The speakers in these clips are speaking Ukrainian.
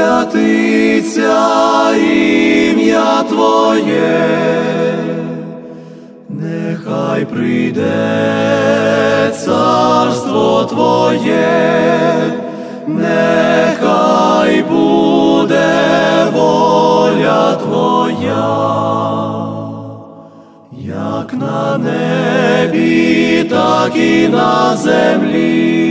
святиться ім'я Твоє, нехай прийде царство Твоє, нехай буде воля Твоя, як на небі, так і на землі.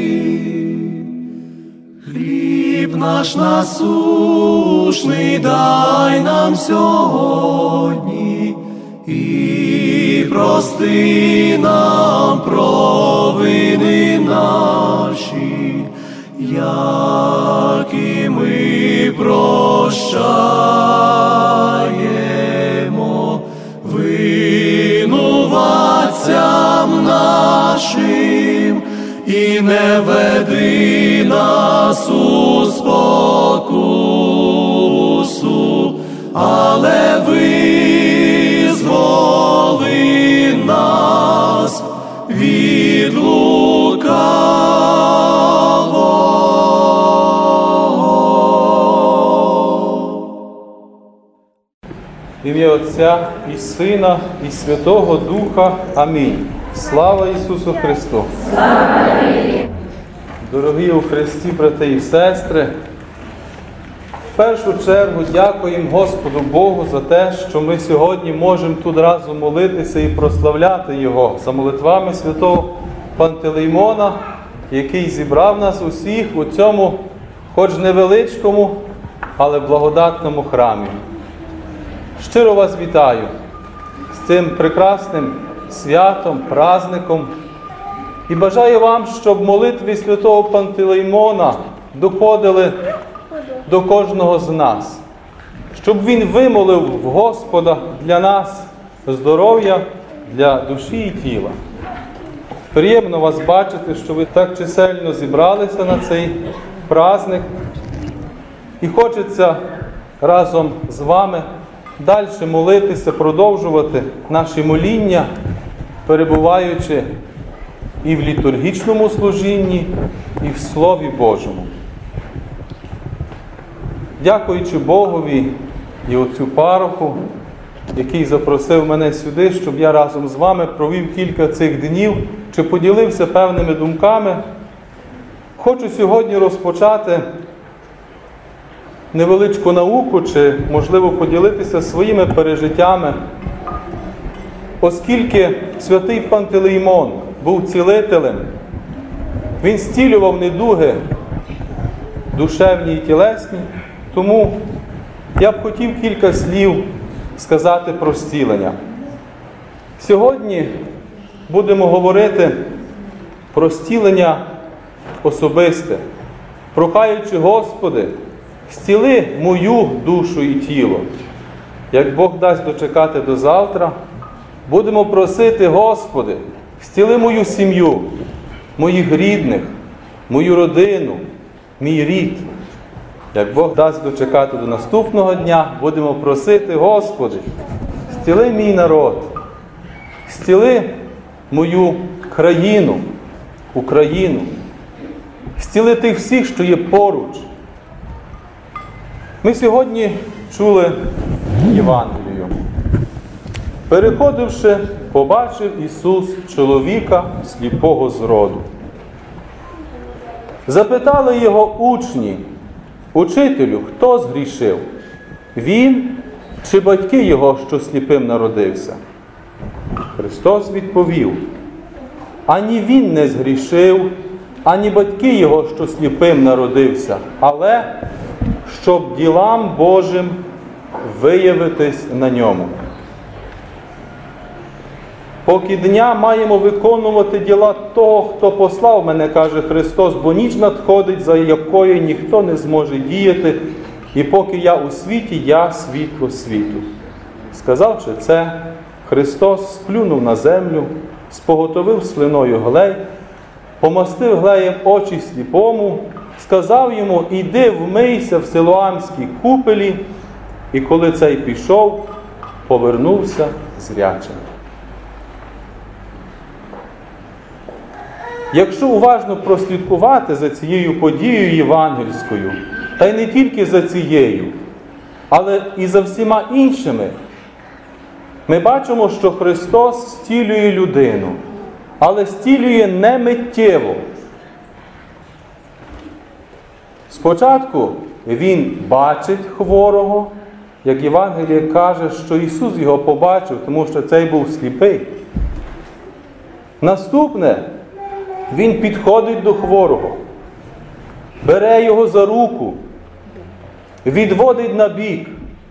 Хліб наш насущний дай нам сьогодні, і прости нам провини наші, як і ми прощаємо винуватцям нашим, і не веди нас у спокусу, але визволи нас від В ім'я Отця і Сина, і Святого Духа. Амінь. Слава Ісусу Христу! Дорогі у Христі, брати і сестри, в першу чергу дякуємо Господу Богу за те, що ми сьогодні можемо тут разом молитися і прославляти Його за молитвами святого Пантелеймона, який зібрав нас усіх у цьому, хоч невеличкому, але благодатному храмі. Щиро вас вітаю з цим прекрасним святом, праздником, і бажаю вам, щоб молитви святого Пантелеймона доходили до кожного з нас, щоб він вимолив в Господа для нас здоров'я, для душі і тіла. Приємно вас бачити, що ви так чисельно зібралися на цей праздник, і хочеться разом з вами далі молитися, продовжувати наші моління, перебуваючи і в літургічному служінні, і в Слові Божому. Дякуючи Богові і отцю пароху, який запросив мене сюди, щоб я разом з вами провів кілька цих днів, чи поділився певними думками, хочу сьогодні розпочати невеличку науку, чи, можливо, поділитися своїми пережиттями, оскільки святий Пантелеймон був цілителем, він зцілював недуги душевні і тілесні, тому я б хотів кілька слів сказати про зцілення. Сьогодні будемо говорити про зцілення особисте, прохаючи: Господи, зціли мою душу і тіло. Як Бог дасть дочекати до завтра, будемо просити: Господи, зціли мою сім'ю, моїх рідних, мою родину, мій рід. Як Бог дасть дочекати до наступного дня, будемо просити: Господи, зціли мій народ, зціли мою країну, Україну, зціли тих всіх, що є поруч. Ми сьогодні чули Євангелію. Переходивши, побачив Ісус чоловіка сліпого з роду. Запитали його учні: Учителю, хто згрішив? Він чи батьки його, що сліпим народився? Христос відповів: ані він не згрішив, ані батьки його, що сліпим народився, але щоб ділам Божим виявитись на ньому. Поки дня маємо виконувати діла того, хто послав мене, каже Христос, бо ніч надходить, за якою ніхто не зможе діяти, і поки я у світі, я світло світу. Сказавши це, Христос сплюнув на землю, споготовив слиною глей, помастив глеєм очі сліпому, сказав йому: іди вмийся в Силоамській купелі, і коли цей пішов, повернувся зрячим. Якщо уважно прослідкувати за цією подією євангельською, Та й не тільки за цією, але і за всіма іншими. Ми бачимо, що Христос зцілює людину, але зцілює не миттєво. Спочатку Він бачить хворого, як Євангеліє каже, що Ісус його побачив, тому що цей був сліпий. Наступне, Він підходить до хворого, бере його за руку, відводить на бік,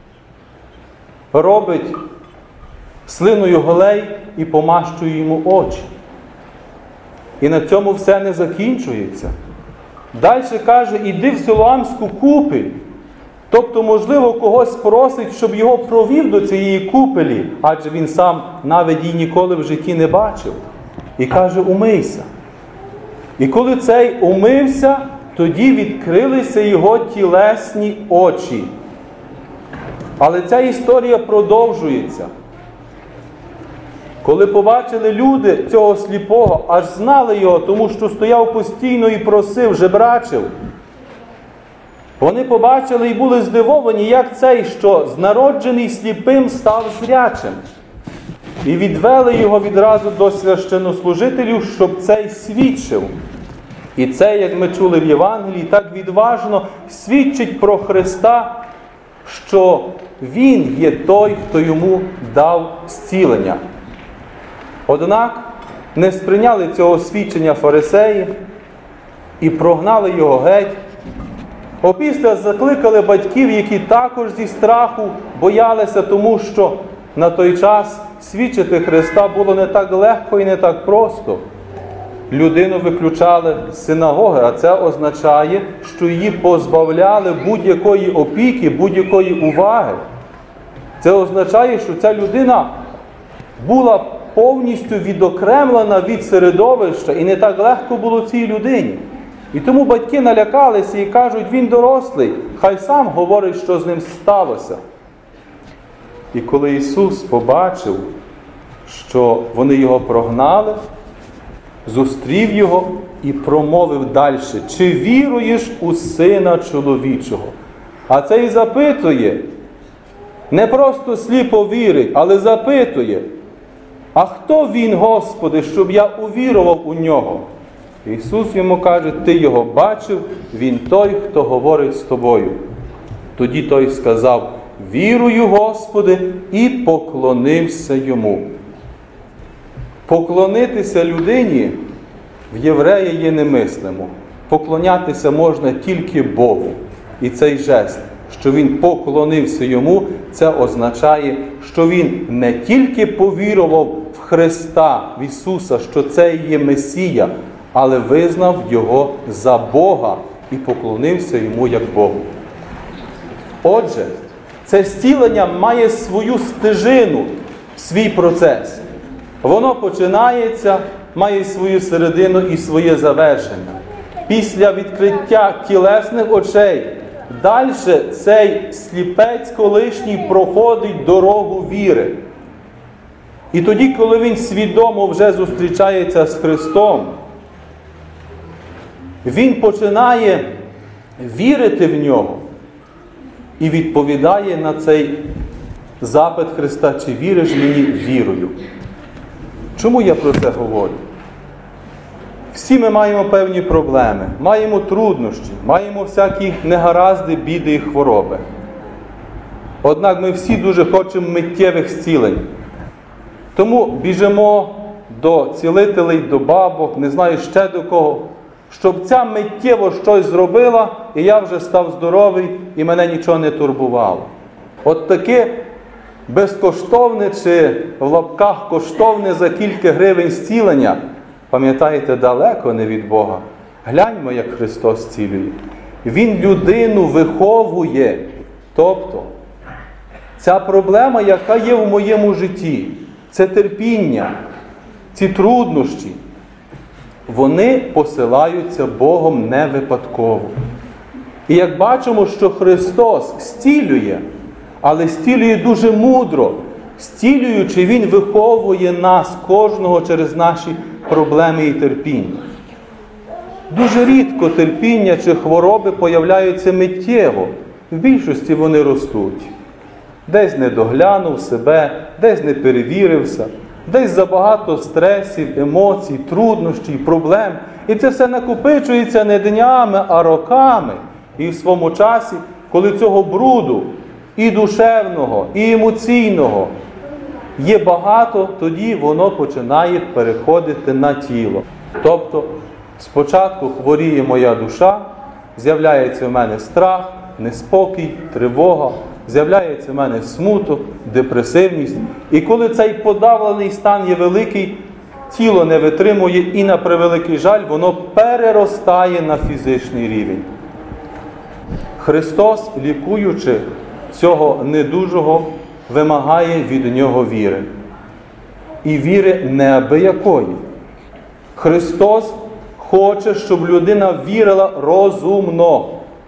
робить слиною голей і помащує йому очі. І на цьому все не закінчується. Далі каже, іди в Силоамську купель. Тобто, можливо, когось просить, щоб його провів до цієї купелі, адже він сам навіть її ніколи в житті не бачив. І каже, умийся. І коли цей умився, тоді відкрилися його тілесні очі. Але ця історія продовжується. Коли побачили люди цього сліпого, аж знали його, тому що стояв постійно і просив, жебрачив. Вони побачили і були здивовані, як цей, що з народжений сліпим, став зрячим. І відвели його відразу до священнослужителів, щоб цей свідчив. І це, як ми чули в Євангелії, так відважно свідчить про Христа, що Він є той, хто йому дав зцілення. Однак не сприйняли цього свідчення фарисеї і прогнали його геть. Опісля закликали батьків, які також зі страху боялися, тому що на той час свідчити Христа було не так легко і не так просто. Людину виключали з синагоги, а це означає, що її позбавляли будь-якої опіки, будь-якої уваги. Це означає, що ця людина була повністю відокремлена від середовища, і не так легко було цій людині. І тому батьки налякалися і кажуть, він дорослий, хай сам говорить, що з ним сталося. І коли Ісус побачив, що вони його прогнали, зустрів його і промовив далі, чи віруєш у Сина Чоловічого? А цей запитує, не просто сліпо вірить, але запитує, а хто він, Господи, щоб я увірував у нього? Ісус йому каже, ти його бачив, він той, хто говорить з тобою. Тоді той сказав, вірую, Господи, і поклонився йому. Поклонитися людині в єврея є немислимо. Поклонятися можна тільки Богу. І цей жест, що він поклонився йому, це означає, що він не тільки повірував в Христа, в Ісуса, що це є Месія, але визнав Його за Бога і поклонився Йому як Богу. Отже, це зцілення має свою стежину, свій процес. Воно починається, має свою середину і своє завершення. Після відкриття тілесних очей, далі цей сліпець колишній проходить дорогу віри. І тоді, коли він свідомо вже зустрічається з Христом, він починає вірити в Нього і відповідає на цей запит Христа, чи віриш мені вірою. Чому я про це говорю? Всі ми маємо певні проблеми, маємо труднощі, маємо всякі негаразди, біди і хвороби. Однак ми всі дуже хочемо миттєвих зцілень. Тому біжимо до цілителей, до бабок, не знаю ще до кого, щоб ця миттєво щось зробила, і я вже став здоровий, і мене нічого не турбувало. От таке безкоштовне чи в лапках коштовне за кілька гривень зцілення, пам'ятаєте, далеко не від Бога. Гляньмо, як Христос зцілює. Він людину виховує. Тобто, ця проблема, яка є в моєму житті, це терпіння, ці труднощі, вони посилаються Богом не випадково. І як бачимо, що Христос зцілює, але зцілює дуже мудро. Зцілюючи, Він виховує нас, кожного, через наші проблеми і терпіння. Дуже рідко терпіння чи хвороби появляються миттєво. В більшості вони ростуть. Десь не доглянув себе, десь не перевірився, десь забагато стресів, емоцій, труднощів, проблем. І це все накопичується не днями, а роками. І в своєму часі, коли цього бруду і душевного, і емоційного є багато, тоді воно починає переходити на тіло. Тобто, спочатку хворіє моя душа, з'являється в мене страх, неспокій, тривога, з'являється в мене смуток, депресивність. І коли цей подавлений стан є великий, тіло не витримує і, на превеликий жаль, воно переростає на фізичний рівень. Христос, лікуючи цього недужого, вимагає від нього віри. І віри неабиякої. Христос хоче, щоб людина вірила розумно.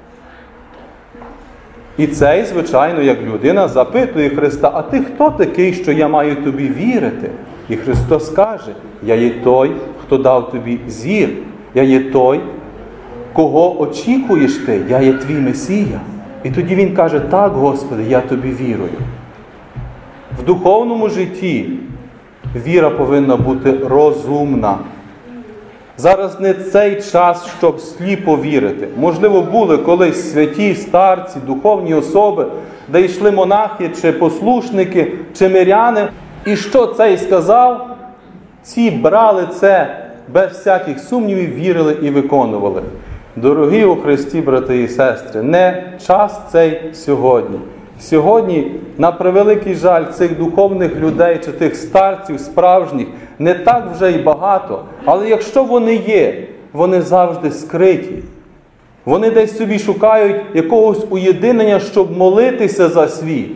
І цей, звичайно, як людина запитує Христа: а ти хто такий, що я маю тобі вірити? І Христос каже: я є той, хто дав тобі зір. Я є той, кого очікуєш ти, я є твій Месія. І тоді він каже: так, Господи, я тобі вірую. В духовному житті віра повинна бути розумна. Зараз не цей час, щоб сліпо вірити. Можливо, були колись святі, старці, духовні особи, де йшли монахи, чи послушники, чи миряни. І що цей сказав, ці брали це без всяких сумнівів, вірили і виконували. Дорогі у Христі, брати і сестри, не час цей сьогодні. Сьогодні, на превеликий жаль, цих духовних людей чи тих старців справжніх не так вже й багато. Але якщо вони є, вони завжди скриті. Вони десь собі шукають якогось уєдинення, щоб молитися за світ.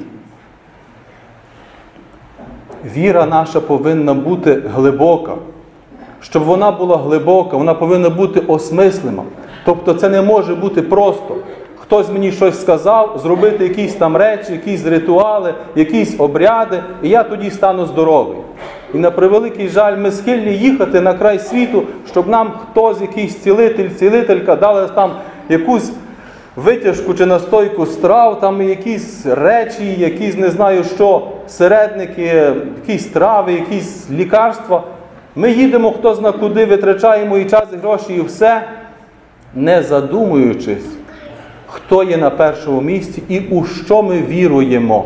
Віра наша повинна бути глибока. Щоб вона була глибока, вона повинна бути осмислена. Тобто це не може бути просто: хтось мені щось сказав, зробити якісь там речі, якісь ритуали, якісь обряди, і я тоді стану здоровий. І на превеликий жаль, ми схильні їхати на край світу, щоб нам хтось, якийсь цілитель, цілителька, дали там якусь витяжку чи настойку страв, там якісь речі, якісь не знаю що, середники, якісь трави, якісь лікарства. Ми їдемо хто зна куди, витрачаємо і час, і гроші, і все, не задумуючись, хто є на першому місці і у що ми віруємо.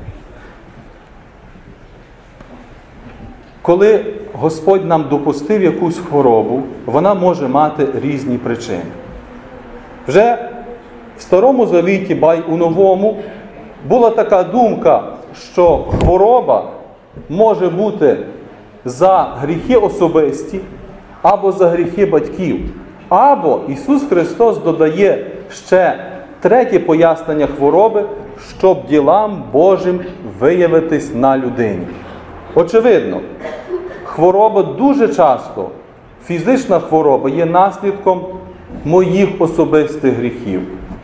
Коли Господь нам допустив якусь хворобу, вона може мати різні причини. Вже в Старому Завіті, ба й у Новому, була така думка, що хвороба може бути за гріхи особисті, або за гріхи батьків. Або Ісус Христос додає ще третє пояснення хвороби, щоб ділам Божим виявитись на людині. Очевидно, хвороба дуже часто, фізична хвороба є наслідком моїх особистих гріхів.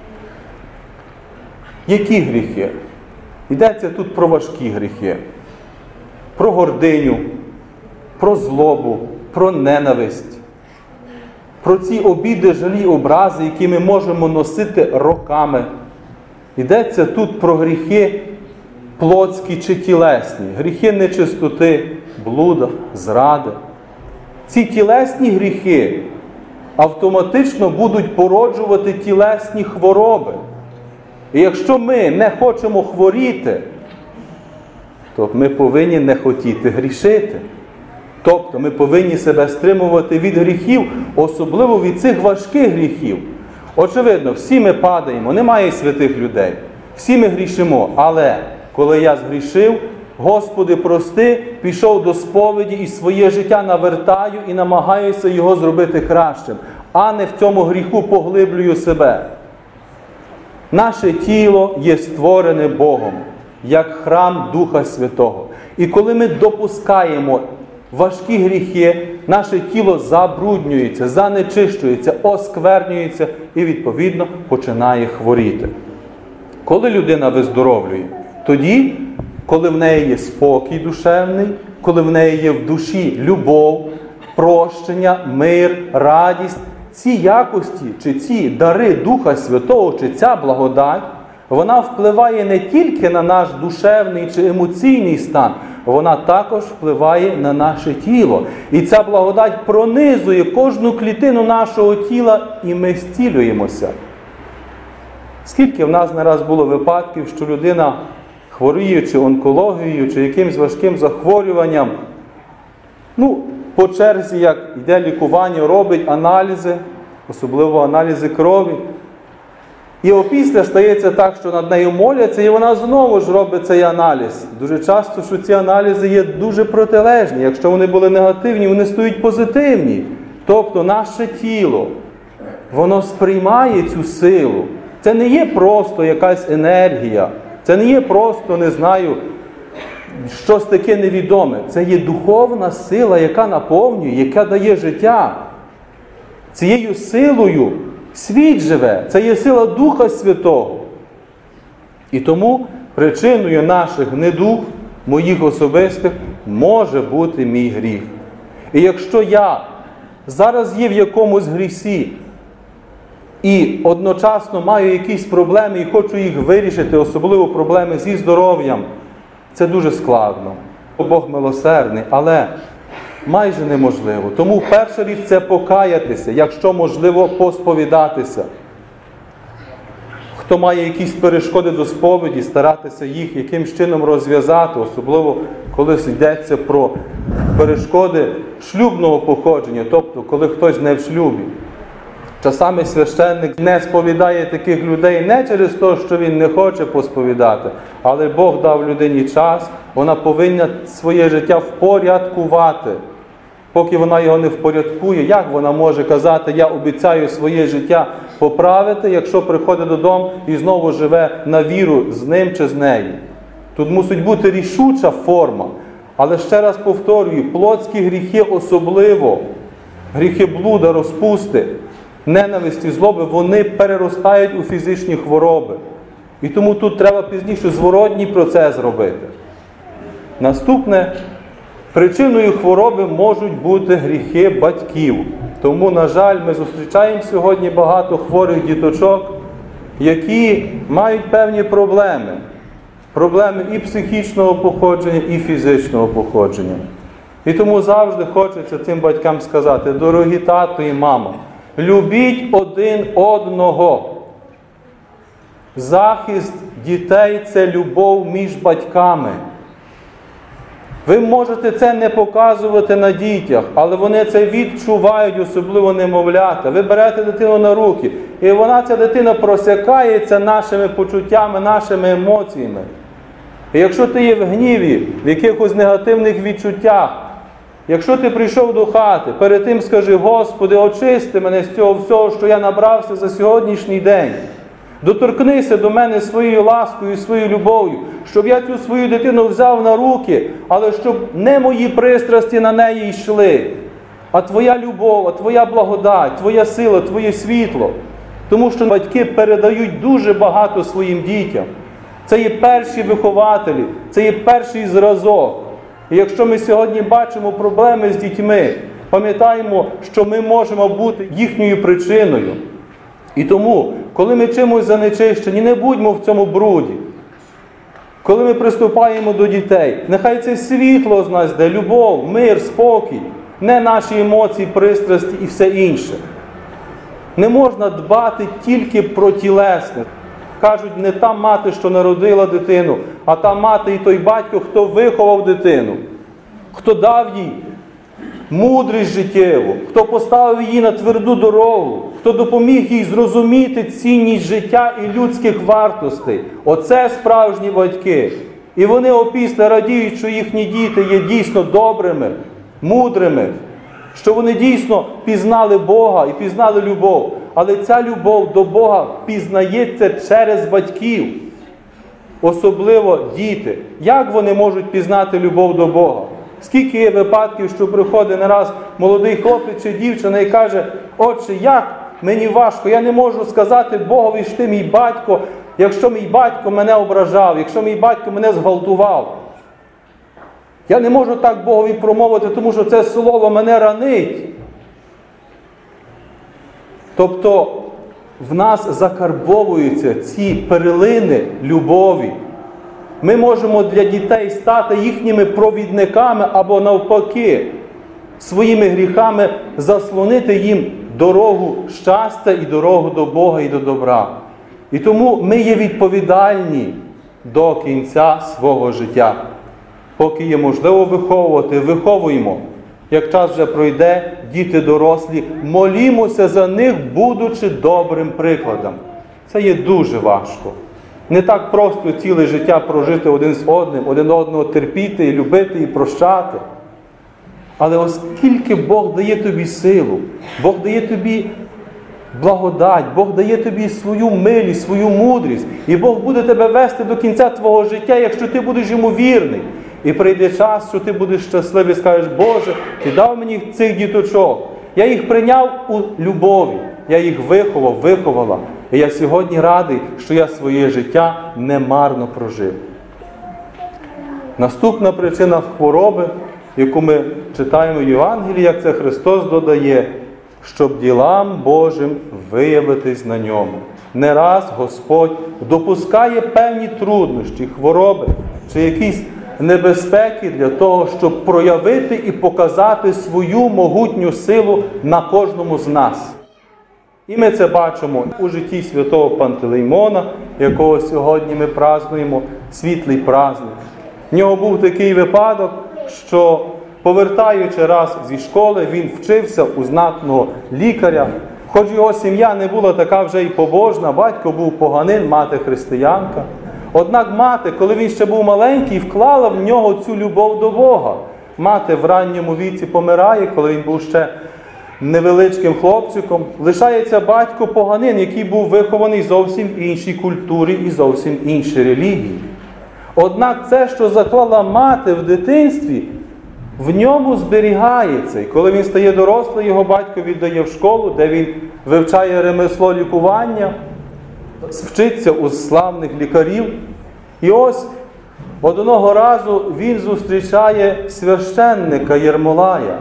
Які гріхи? Йдеться тут про важкі гріхи. Про гординю, про злобу, про ненависть. Про ці обіди, жалі, образи, які ми можемо носити роками. Йдеться тут про гріхи плотські чи тілесні, гріхи нечистоти, блуда, зради. Ці тілесні гріхи автоматично будуть породжувати тілесні хвороби. І якщо ми не хочемо хворіти, то ми повинні не хотіти грішити. Тобто ми повинні себе стримувати від гріхів, особливо від цих важких гріхів. Очевидно, всі ми падаємо, немає святих людей. Всі ми грішимо, але коли я згрішив, Господи, прости, пішов до сповіді і своє життя навертаю і намагаюся його зробити кращим, а не в цьому гріху поглиблюю себе. Наше тіло є створене Богом, як храм Духа Святого. І коли ми допускаємо важкі гріхи, наше тіло забруднюється, занечищується, осквернюється і, відповідно, починає хворіти. Коли людина виздоровлює? Тоді, коли в неї є спокій душевний, коли в неї є в душі любов, прощення, мир, радість, ці якості, чи ці дари Духа Святого, чи ця благодать, вона впливає не тільки на наш душевний чи емоційний стан, вона також впливає на наше тіло. І ця благодать пронизує кожну клітину нашого тіла, і ми зцілюємося. Скільки в нас не раз було випадків, що людина, хворіючи онкологією чи якимось важким захворюванням, по черзі, як йде лікування, робить аналізи, особливо аналізи крові. І опісля стається так, що над нею моляться, і вона знову ж робить цей аналіз. Дуже часто, що ці аналізи є дуже протилежні. Якщо вони були негативні, вони стають позитивні. Тобто наше тіло, воно сприймає цю силу. Це не є просто якась енергія, це не є просто, не знаю, щось таке невідоме. Це є духовна сила, яка наповнює, яка дає життя. Цією силою світ живе. Це є сила Духа Святого. І тому причиною наших недуг, моїх особистих, може бути мій гріх. І якщо я зараз є в якомусь грісі, і одночасно маю якісь проблеми і хочу їх вирішити, особливо проблеми зі здоров'ям, це дуже складно. Бог милосердний, але майже неможливо. Тому перша річ – це покаятися, якщо можливо посповідатися. Хто має якісь перешкоди до сповіді, старатися їх якимсь чином розв'язати, особливо коли йдеться про перешкоди шлюбного походження, тобто коли хтось не в шлюбі. Часами священник не сповідає таких людей не через те, що він не хоче посповідати, але Бог дав людині час, вона повинна своє життя впорядкувати. Поки вона його не впорядкує, як вона може казати, я обіцяю своє життя поправити, якщо приходить додому і знову живе на віру з ним чи з нею? Тут мусить бути рішуча форма. Але ще раз повторюю, плотські гріхи особливо, гріхи блуда, розпусти, ненависті, злоби, вони переростають у фізичні хвороби. І тому тут треба пізніше зворотній процес робити. Наступне, причиною хвороби можуть бути гріхи батьків. Тому, на жаль, ми зустрічаємо сьогодні багато хворих діточок, які мають певні проблеми. Проблеми і психічного походження, і фізичного походження. І тому завжди хочеться цим батькам сказати: дорогі тато і мама, любіть один одного. Захист дітей – це любов між батьками. Ви можете це не показувати на дітях, але вони це відчувають, особливо немовлята. Ви берете дитину на руки, і ця дитина просякається нашими почуттями, нашими емоціями. І якщо ти є в гніві, в якихось негативних відчуттях, якщо ти прийшов до хати, перед тим скажи: Господи, очисти мене з цього всього, що я набрався за сьогоднішній день. Доторкнися до мене своєю ласкою, своєю любов'ю, щоб я цю свою дитину взяв на руки, але щоб не мої пристрасті на неї йшли, а Твоя любов, а Твоя благодать, Твоя сила, Твоє світло. Тому що батьки передають дуже багато своїм дітям. Це є перші вихователі, це є перший зразок. І якщо ми сьогодні бачимо проблеми з дітьми, пам'ятаємо, що ми можемо бути їхньою причиною. І тому, коли ми чимось занечищені, не будьмо в цьому бруді. Коли ми приступаємо до дітей, нехай це світло з нас йде, любов, мир, спокій, не наші емоції, пристрасті і все інше. Не можна дбати тільки про тілесне. Кажуть, не та мати, що народила дитину, а та мати і той батько, хто виховав дитину, хто дав їй мудрість життєву, хто поставив її на тверду дорогу, хто допоміг їй зрозуміти цінність життя і людських вартостей. Оце справжні батьки. І вони опісля радіють, що їхні діти є дійсно добрими, мудрими, що вони дійсно пізнали Бога і пізнали любов. Але ця любов до Бога пізнається через батьків. Особливо діти. Як вони можуть пізнати любов до Бога? Скільки є випадків, що приходить не раз молодий хлопець чи дівчина і каже: «Отче, як мені важко, я не можу сказати Богові, що ти мій батько, якщо мій батько мене ображав, якщо мій батько мене зґвалтував. Я не можу так Богові промовити, тому що це слово мене ранить». Тобто в нас закарбовуються ці перлини любові. Ми можемо для дітей стати їхніми провідниками або навпаки, своїми гріхами заслонити їм дорогу щастя і дорогу до Бога і до добра. І тому ми є відповідальні до кінця свого життя. Поки є можливо виховувати, виховуємо. Як час вже пройде, діти дорослі, молімося за них, будучи добрим прикладом. Це є дуже важко. Не так просто ціле життя прожити один з одним, один одного терпіти, і любити, і прощати. Але оскільки Бог дає тобі силу, Бог дає тобі благодать, Бог дає тобі свою милість, свою мудрість, і Бог буде тебе вести до кінця твого життя, якщо ти будеш йому вірний. І прийде час, що ти будеш щасливий і скажеш: Боже, ти дав мені цих діточок. Я їх прийняв у любові, я їх виховав, виховала. І я сьогодні радий, що я своє життя немарно прожив. Наступна причина хвороби, яку ми читаємо в Євангелії, як це Христос додає, щоб ділам Божим виявитись на ньому. Не раз Господь допускає певні труднощі, хвороби чи якісь небезпеки для того, щоб проявити і показати свою могутню силу на кожному з нас. І ми це бачимо у житті святого Пантелеймона, якого сьогодні ми празднуємо, світлий праздник. В нього був такий випадок, що, повертаючи раз зі школи, він вчився у знатного лікаря. Хоч його сім'я не була така вже й побожна, батько був поганин, мати християнка. Однак мати, коли він ще був маленький, вклала в нього цю любов до Бога. Мати в ранньому віці помирає, коли він був ще невеличким хлопчиком. Лишається батько поганин, який був вихований зовсім в іншій культурі і зовсім іншій релігії. Однак це, що заклала мати в дитинстві, в ньому зберігається. І коли він стає дорослий, його батько віддає в школу, де він вивчає ремесло лікування, вчиться у славних лікарів. І ось одного разу він зустрічає священника Єрмолая.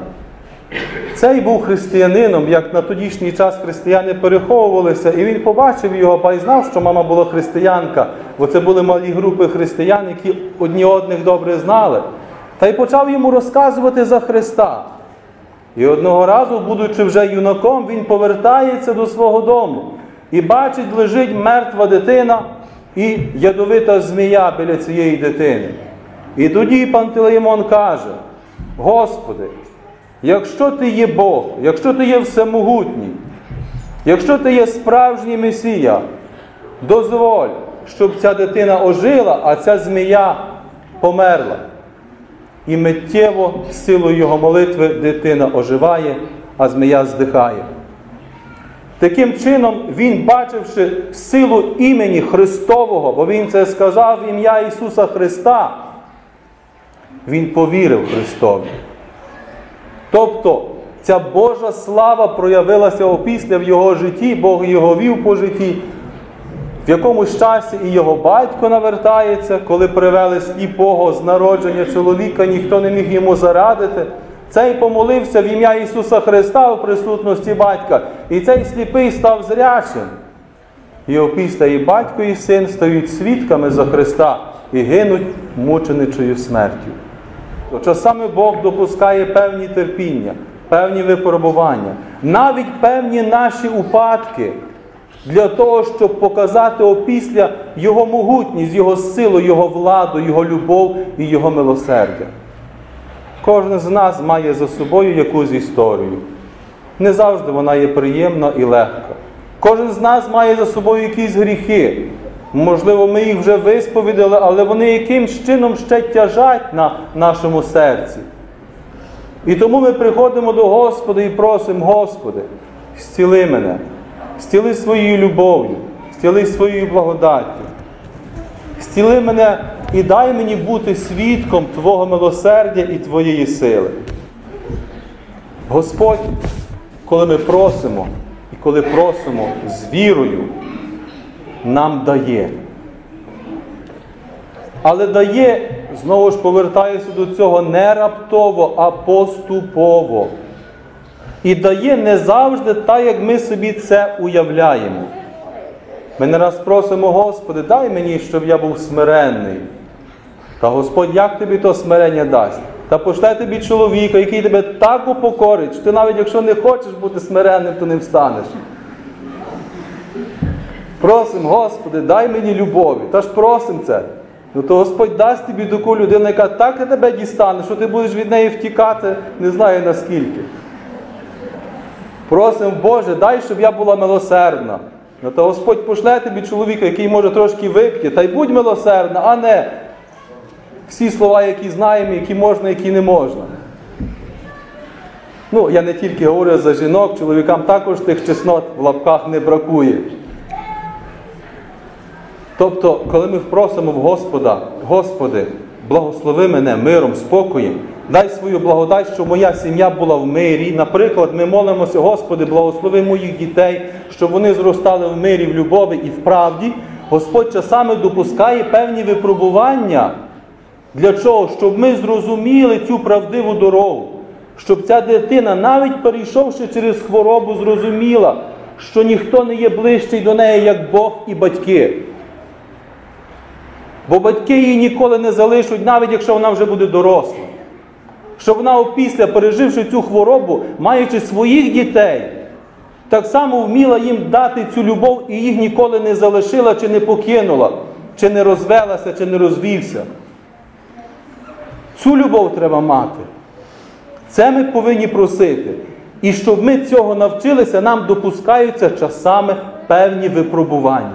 Цей був християнином, як на тодішній час християни переховувалися, і він побачив його, ба й знав, що мама була християнка, бо це були малі групи християн, які одні одних добре знали. Та й почав йому розказувати за Христа. І одного разу, будучи вже юнаком, він повертається до свого дому і бачить, лежить мертва дитина і ядовита змія біля цієї дитини. І тоді Пантелеймон каже: Господи, якщо Ти є Бог, якщо Ти є всемогутній, якщо Ти є справжній Месія, дозволь, щоб ця дитина ожила, а ця змія померла. І миттєво, силою його молитви, дитина оживає, а змія здихає. Таким чином, він, бачивши силу імені Христового, бо він це сказав в ім'я Ісуса Христа, він повірив Христові. Тобто, ця Божа слава проявилася опісля в його житті, Бог його вів по житті. В якомусь часі і його батько навертається, коли привели сліпого з народження чоловіка, ніхто не міг йому зарадити. Цей помолився в ім'я Ісуса Христа у присутності батька, і цей сліпий став зрячим. І опісля і батько, і син стають свідками за Христа і гинуть мученичою смертю. Часами Бог допускає певні терпіння, певні випробування, навіть певні наші упадки, для того, щоб показати опісля Його могутність, Його силу, Його владу, Його любов і Його милосердя. Кожен з нас має за собою якусь історію. Не завжди вона є приємна і легка. Кожен з нас має за собою якісь гріхи. Можливо, ми їх вже висповідали, але вони якимсь чином ще тяжать на нашому серці. І тому ми приходимо до Господа і просимо: Господи, зціли мене, зціли своєю любов'ю, зціли своєю благодаттю. Зціли мене і дай мені бути свідком Твого милосердя і Твоєї сили. Господь, коли ми просимо, і коли просимо з вірою, нам дає. Але дає, знову ж повертаюся до цього, не раптово, а поступово. І дає не завжди так, як ми собі це уявляємо. Ми не раз просимо: Господи, дай мені, щоб я був смиренний. Та Господь як тобі то смирення дасть? Та пошле тобі чоловіка, який тебе так упокорить, що ти навіть якщо не хочеш бути смиренним, то ним станеш. Просимо: Господи, дай мені любові. Та ж просимо це. Ну то Господь дасть тобі таку людину, яка так тебе дістане, що ти будеш від неї втікати, не знаю наскільки. Просимо: Боже, дай, щоб я була милосердна. Ну то Господь пошле тобі чоловіка, який може трошки вип'є, та й будь милосердна, а не всі слова, які знаємо, які можна, які не можна. Ну, я не тільки говорю за жінок, чоловікам також тих чеснот в лапках не бракує. Тобто, коли ми просимо в Господа: Господи, благослови мене миром, спокоєм, дай свою благодать, щоб моя сім'я була в мирі. Наприклад, ми молимося: Господи, благослови моїх дітей, щоб вони зростали в мирі, в любові і в правді. Господь часами допускає певні випробування. Для чого? Щоб ми зрозуміли цю правдиву дорогу. Щоб ця дитина, навіть перейшовши через хворобу, зрозуміла, що ніхто не є ближчий до неї, як Бог і батьки. Бо батьки її ніколи не залишать, навіть якщо вона вже буде доросла. Щоб вона опісля, переживши цю хворобу, маючи своїх дітей, так само вміла їм дати цю любов і їх ніколи не залишила, чи не покинула, чи не розвелася, чи не розвівся. Цю любов треба мати. Це ми повинні просити. І щоб ми цього навчилися, нам допускаються часами певні випробування.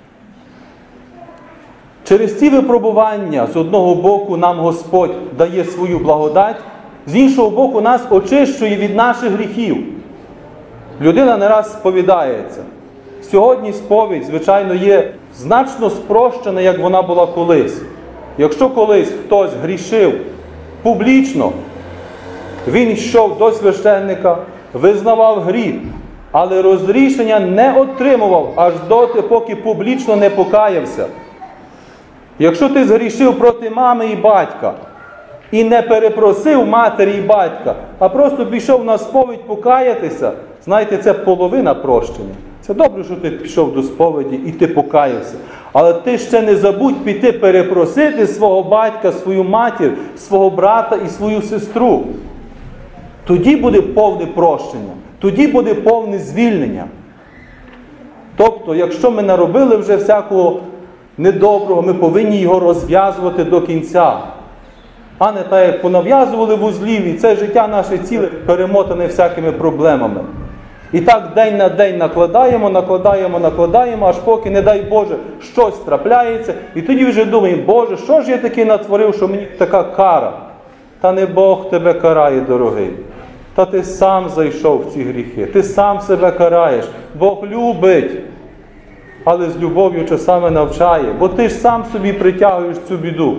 Через ці випробування, з одного боку, нам Господь дає свою благодать, з іншого боку, нас очищує від наших гріхів. Людина не раз сповідається. Сьогодні сповідь, звичайно, є значно спрощена, як вона була колись. Якщо колись хтось грішив публічно, він йшов до священника, визнавав гріх, але розрішення не отримував аж доти, поки публічно не покаявся. Якщо ти згрішив проти мами і батька і не перепросив матері і батька, а просто пішов на сповідь покаятися, знаєте, це половина прощення. Це добре, що ти пішов до сповіді і ти покаявся. Але ти ще не забудь піти перепросити свого батька, свою матір, свого брата і свою сестру. Тоді буде повне прощення, тоді буде повне звільнення. Тобто, якщо ми наробили вже всякого недоброго, ми повинні його розв'язувати до кінця. А не так, як понав'язували вузлів, і це життя наше ціле перемотане всякими проблемами. І так день на день накладаємо, аж поки, не дай Боже, щось трапляється. І тоді вже думаємо: Боже, що ж я таки натворив, що мені така кара? Та не Бог тебе карає, дорогий. Та ти сам зайшов в ці гріхи, ти сам себе караєш. Бог любить, але з любов'ю часами навчає, бо ти ж сам собі притягуєш цю біду.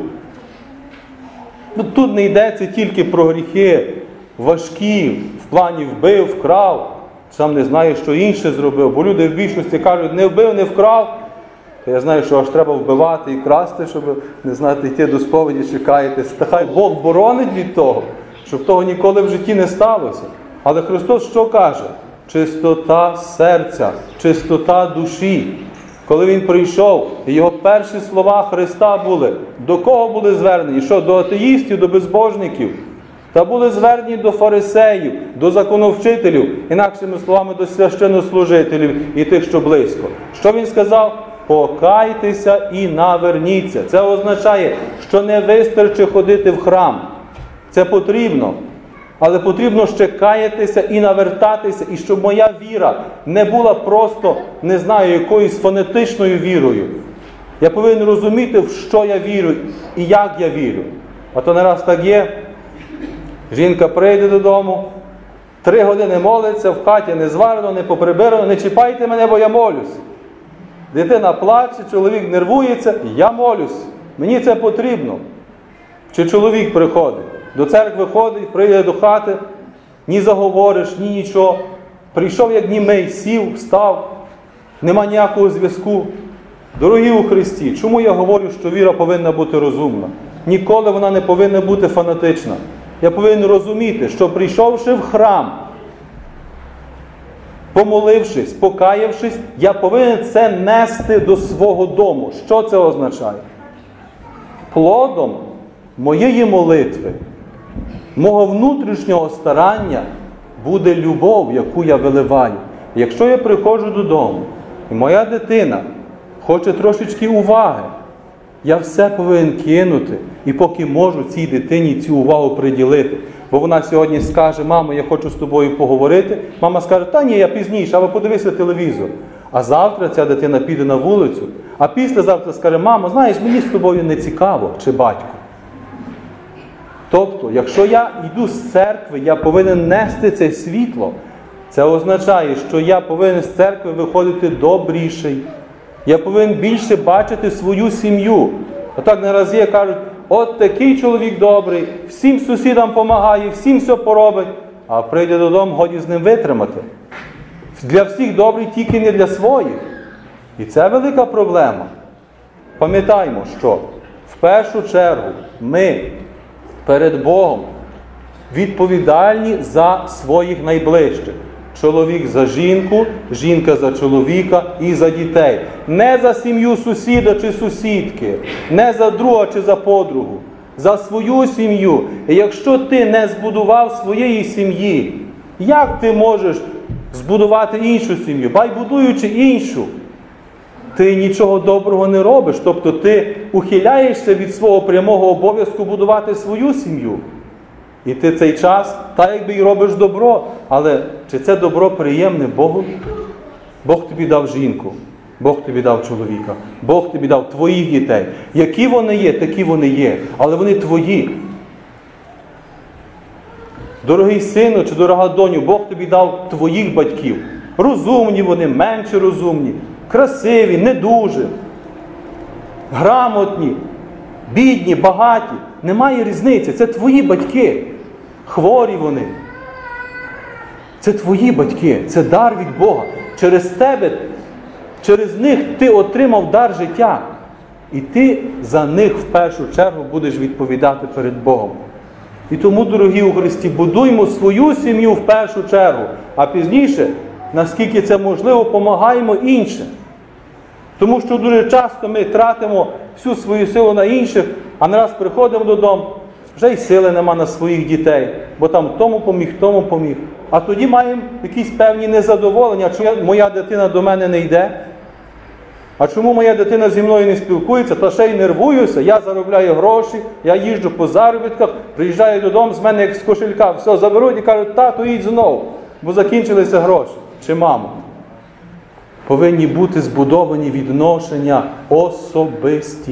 Тут не йдеться тільки про гріхи важкі, в плані вбив, вкрав, сам не знає, що інше зробив. Бо люди в більшості кажуть: не вбив, не вкрав. Та я знаю, що аж треба вбивати і красти, щоб, не знати, йти до сповіді, чекаєтесь. Та хай Бог боронить від того, щоб того ніколи в житті не сталося. Але Христос що каже? Чистота серця, чистота душі. Коли Він прийшов, і Його перші слова Христа були, до кого були звернені? Що, до атеїстів, до безбожників? Та були звернені до фарисеїв, до законовчителів, інакшими словами, до священнослужителів і тих, що близько. Що Він сказав? Покайтеся і наверніться. Це означає, що не вистачить ходити в храм. Це потрібно. Але потрібно ще каятися і навертатися, і щоб моя віра не була просто, не знаю, якоюсь фанатичною вірою. Я повинен розуміти, в що я вірю і як я вірю. А то не раз так є. Жінка прийде додому, 3 години молиться, в хаті не зварено, не поприбирано: не чіпайте мене, бо я молюсь. Дитина плаче, чоловік нервується: я молюсь, мені це потрібно. Чи чоловік приходить, до церкви ходить, прийде до хати, ні заговориш, ні нічого. Прийшов як німий, сів, встав, нема ніякого зв'язку. Дорогі у Христі, чому я говорю, що віра повинна бути розумна? Ніколи вона не повинна бути фанатична. Я повинен розуміти, що прийшовши в храм, помолившись, покаявшись, я повинен це нести до свого дому. Що це означає? Плодом моєї молитви, мого внутрішнього старання буде любов, яку я виливаю. Якщо я приходжу додому, і моя дитина хоче трошечки уваги, я все повинен кинути, і поки можу цій дитині цю увагу приділити. Бо вона сьогодні скаже: мамо, я хочу з тобою поговорити. Мама скаже: та ні, я пізніше, або подивися телевізор. А завтра ця дитина піде на вулицю, а післязавтра скаже: мамо, знаєш, мені з тобою не цікаво, чи батько. Тобто, якщо я йду з церкви, я повинен нести це світло. Це означає, що я повинен з церкви виходити добріший. Я повинен більше бачити свою сім'ю. Отак не раз є, кажуть: от такий чоловік добрий, всім сусідам допомагає, всім все поробить. А прийде додому, годі з ним витримати. Для всіх добрий, тільки не для своїх. І це велика проблема. Пам'ятаємо, що в першу чергу ми перед Богом відповідальні за своїх найближчих. Чоловік за жінку, жінка за чоловіка і за дітей. Не за сім'ю сусіда чи сусідки, не за друга чи за подругу. За свою сім'ю. І якщо ти не збудував своєї сім'ї, як ти можеш збудувати іншу сім'ю? Бай будуючи іншу, ти нічого доброго не робиш. Тобто ти ухиляєшся від свого прямого обов'язку будувати свою сім'ю. І ти цей час, так якби й робиш добро, але чи це добро приємне Богу? Бог тобі дав жінку, Бог тобі дав чоловіка, Бог тобі дав твоїх дітей. Які вони є, такі вони є, але вони твої. Дорогий сину чи дорога доню, Бог тобі дав твоїх батьків. Розумні вони, менше розумні, красиві, не дуже, грамотні, бідні, багаті. Немає різниці. Це твої батьки. Хворі вони. Це твої батьки. Це дар від Бога. Через тебе, через них ти отримав дар життя. І ти за них в першу чергу будеш відповідати перед Богом. І тому, дорогі у Христі, будуймо свою сім'ю в першу чергу. А пізніше, наскільки це можливо, помагаємо іншим. Тому що дуже часто ми тратимо всю свою силу на інших, а не раз приходимо додому, вже й сили нема на своїх дітей, бо там тому поміг. А тоді маємо якісь певні незадоволення, чому моя дитина до мене не йде, а чому моя дитина зі мною не спілкується, та ще й нервуюся, я заробляю гроші, я їжджу по заробітках, приїжджаю додому, з мене як з кошелька, все заберуть і кажуть: тату, їдь знову, бо закінчилися гроші. Чи мамо? Повинні бути збудовані відношення особисті.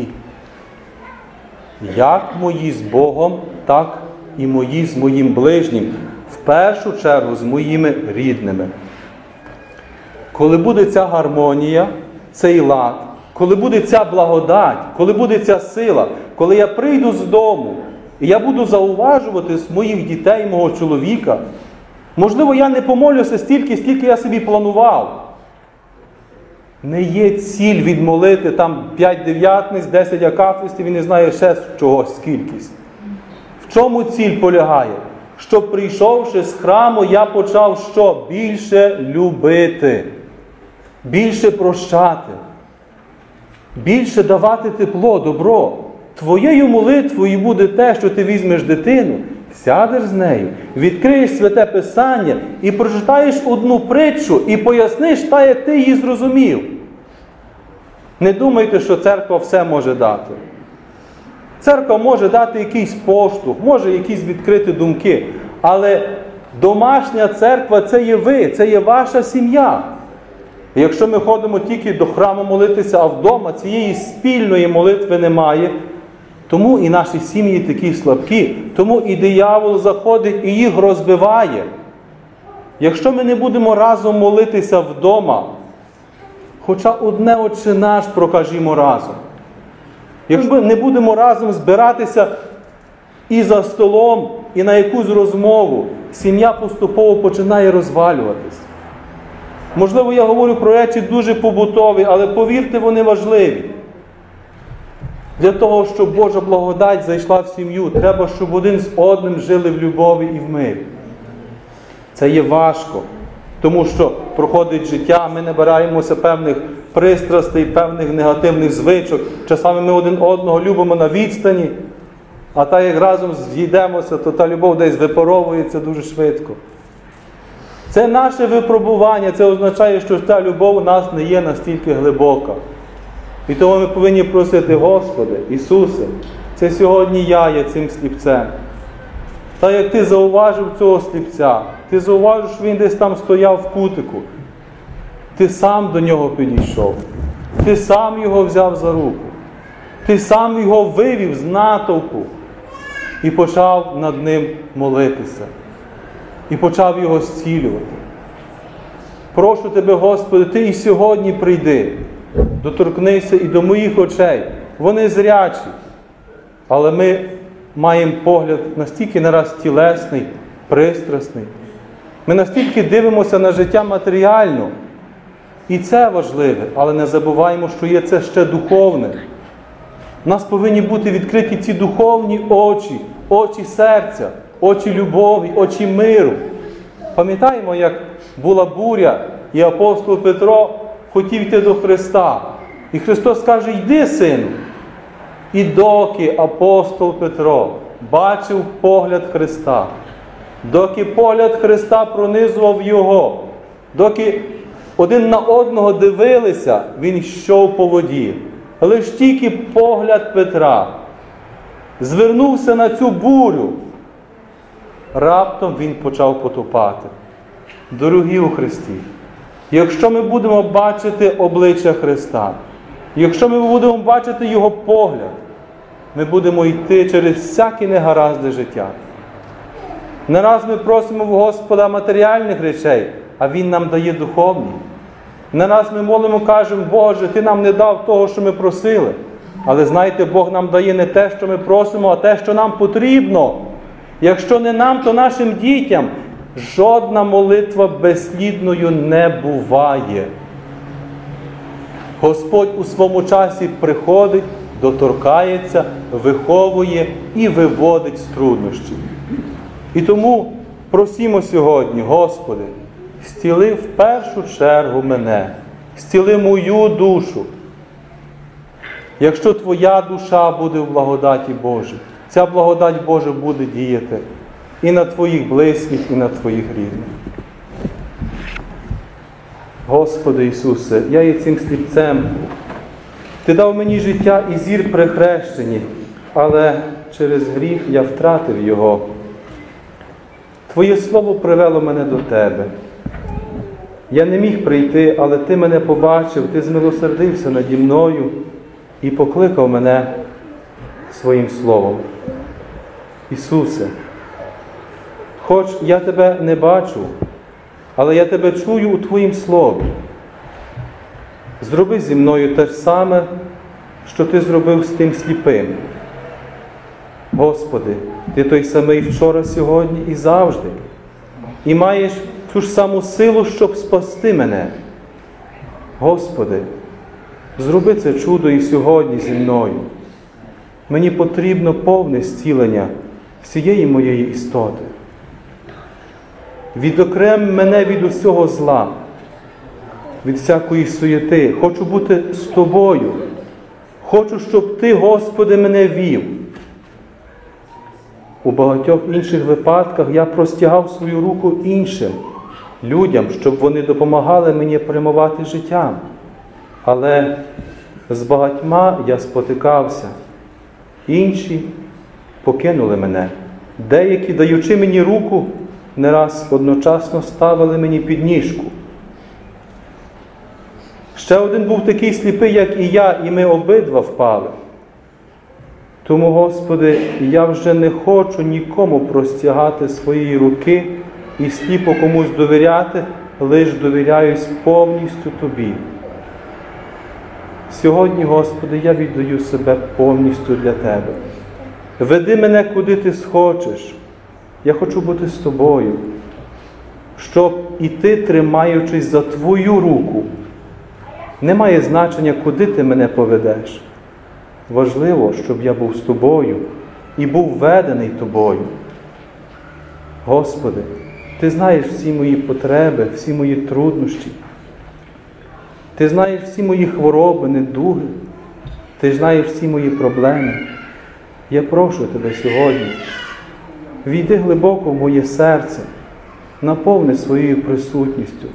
Як мої з Богом, так і мої з моїм ближнім. В першу чергу з моїми рідними. Коли буде ця гармонія, цей лад, коли буде ця благодать, коли буде ця сила, коли я прийду з дому, і я буду зауважувати моїх дітей, мого чоловіка, можливо, я не помолюся стільки, скільки я собі планував. Не є ціль відмолити там 5 дев'ятниць, 10 акафістів і не знаю ще чогось скількись. В чому ціль полягає? Щоб, прийшовши з храму, я почав що? Більше любити, більше прощати, більше давати тепло, добро. Твоєю молитвою буде те, що ти візьмеш дитину, сядеш з нею, відкриєш Святе Писання і прочитаєш одну притчу і поясниш так, як ти її зрозумів. Не думайте, що церква все може дати. Церква може дати якийсь поштовх, може якісь відкриті думки, але домашня церква – це є ви, це є ваша сім'я. І якщо ми ходимо тільки до храму молитися, а вдома цієї спільної молитви немає, тому і наші сім'ї такі слабкі, тому і диявол заходить і їх розбиває. Якщо ми не будемо разом молитися вдома, хоча одне «Отче наш» прокажімо разом. Якщо ми не будемо разом збиратися і за столом, і на якусь розмову, сім'я поступово починає розвалюватись. Можливо, я говорю про речі дуже побутові, але повірте, вони важливі. Для того, щоб Божа благодать зайшла в сім'ю, треба, щоб один з одним жили в любові і в мирі. Це є важко, тому що проходить життя, ми набираємося певних пристрастей, певних негативних звичок. Часами ми один одного любимо на відстані, а так як разом з'їдемося, то та любов десь випаровується дуже швидко. Це наше випробування, це означає, що ця любов у нас не є настільки глибока. І тому ми повинні просити: Господи, Ісусе, це сьогодні я є цим сліпцем. Та як Ти зауважив цього сліпця, Ти зауважив, що він десь там стояв в кутику. Ти сам до нього підійшов. Ти сам його взяв за руку. Ти сам його вивів з натовпу і почав над ним молитися. І почав його зцілювати. Прошу Тебе, Господи, Ти і сьогодні прийди. Доторкнися і до моїх очей. Вони зрячі. Але ми маємо погляд настільки нараз тілесний, пристрасний. Ми настільки дивимося на життя матеріально. І це важливе, але не забуваємо, що є це ще духовне. У нас повинні бути відкриті ці духовні очі, очі серця, очі любові, очі миру. Пам'ятаємо, як була буря, і апостол Петро хотів йти до Христа. І Христос каже: йди, сину. І доки апостол Петро бачив погляд Христа, доки погляд Христа пронизував його, доки один на одного дивилися, він йшов по воді. Лиш тільки погляд Петра звернувся на цю бурю, раптом він почав потопати. Дорогі у Христі, якщо ми будемо бачити обличчя Христа, якщо ми будемо бачити Його погляд, ми будемо йти через всякі негаразди життя. Не раз ми просимо в Господа матеріальних речей, а Він нам дає духовні. Не раз ми молимо, кажемо: Боже, Ти нам не дав того, що ми просили. Але знаєте, Бог нам дає не те, що ми просимо, а те, що нам потрібно. Якщо не нам, то нашим дітям. Жодна молитва безслідною не буває. Господь у своєму часі приходить, доторкається, виховує і виводить з труднощів. І тому просімо сьогодні: Господи, зціли в першу чергу мене, зціли мою душу. Якщо Твоя душа буде в благодаті Божій, ця благодать Божа буде діяти і на Твоїх близьких, і на Твоїх рідних. Господи Ісусе, я є цим сліпцем. Ти дав мені життя і зір при хрещенні, але через гріх я втратив його. Твоє Слово привело мене до Тебе. Я не міг прийти, але Ти мене побачив, Ти змилосердився наді мною і покликав мене своїм Словом. Ісусе, хоч я Тебе не бачу, але я Тебе чую у Твоїм Слові. Зроби зі мною те ж саме, що Ти зробив з тим сліпим. Господи, Ти той самий вчора, сьогодні і завжди. І маєш цю ж саму силу, щоб спасти мене. Господи, зроби це чудо і сьогодні зі мною. Мені потрібно повне зцілення всієї моєї істоти. Відокрем мене від усього зла, від всякої суєти. Хочу бути з Тобою. Хочу, щоб Ти, Господи, мене вів. У багатьох інших випадках я простягав свою руку іншим людям, щоб вони допомагали мені прямувати життям. Але з багатьма я спотикався. Інші покинули мене. Деякі, даючи мені руку, не раз одночасно ставили мені підніжку. Ще один був такий сліпий, як і я, і ми обидва впали. Тому, Господи, я вже не хочу нікому простягати своєї руки і сліпо комусь довіряти, лиш довіряюсь повністю Тобі. Сьогодні, Господи, я віддаю себе повністю для Тебе. Веди мене, куди Ти схочеш. Я хочу бути з Тобою, щоб іти, тримаючись за Твою руку. Немає значення, куди Ти мене поведеш. Важливо, щоб я був з Тобою і був ведений Тобою. Господи, Ти знаєш всі мої потреби, всі мої труднощі. Ти знаєш всі мої хвороби, недуги. Ти знаєш всі мої проблеми. Я прошу Тебе сьогодні, війди глибоко в моє серце, наповни своєю присутністю.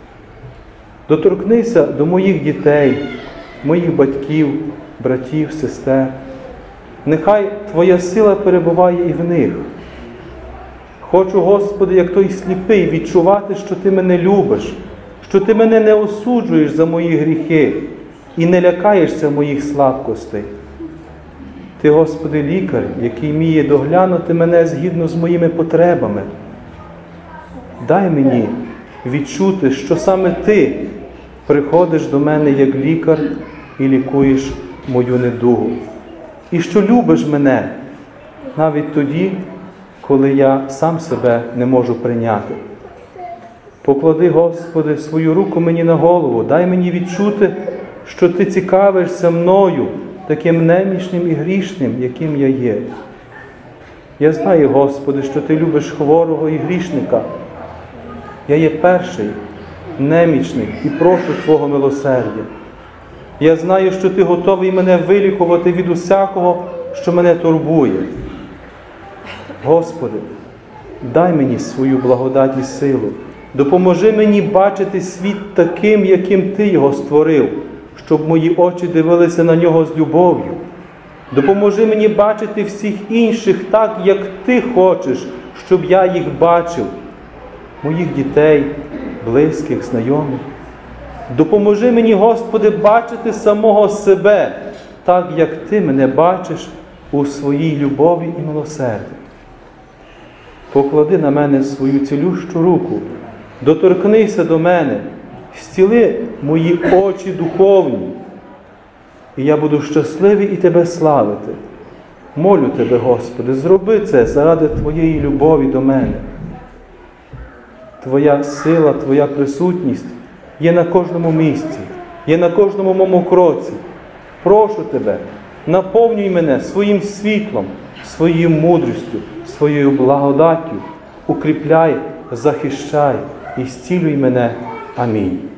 Доторкнися до моїх дітей, моїх батьків, братів, сестер. Нехай Твоя сила перебуває і в них. Хочу, Господи, як той сліпий, відчувати, що Ти мене любиш, що Ти мене не осуджуєш за мої гріхи і не лякаєшся моїх слабкостей. Ти, Господи, лікар, який вміє доглянути мене згідно з моїми потребами. Дай мені відчути, що саме Ти приходиш до мене як лікар і лікуєш мою недугу. І що любиш мене навіть тоді, коли я сам себе не можу прийняти. Поклади, Господи, свою руку мені на голову, дай мені відчути, що Ти цікавишся мною, таким немічним і грішним, яким я є. Я знаю, Господи, що Ти любиш хворого і грішника. Я є перший, немічний, і прошу Твого милосердя. Я знаю, що Ти готовий мене вилікувати від усякого, що мене турбує. Господи, дай мені свою благодать і силу. Допоможи мені бачити світ таким, яким Ти його створив, щоб мої очі дивилися на нього з любов'ю. Допоможи мені бачити всіх інших так, як Ти хочеш, щоб я їх бачив. Моїх дітей, близьких, знайомих. Допоможи мені, Господи, бачити самого себе, так, як Ти мене бачиш у своїй любові і милосерді. Поклади на мене свою цілющу руку, доторкнися до мене, зціли мої очі духовні, і я буду щасливий і Тебе славити. Молю Тебе, Господи, зроби це заради Твоєї любові до мене. Твоя сила, Твоя присутність є на кожному місці, є на кожному моєму кроці. Прошу Тебе, наповнюй мене своїм світлом, своєю мудрістю, своєю благодаттю, укріпляй, захищай і зцілюй мене. Амінь.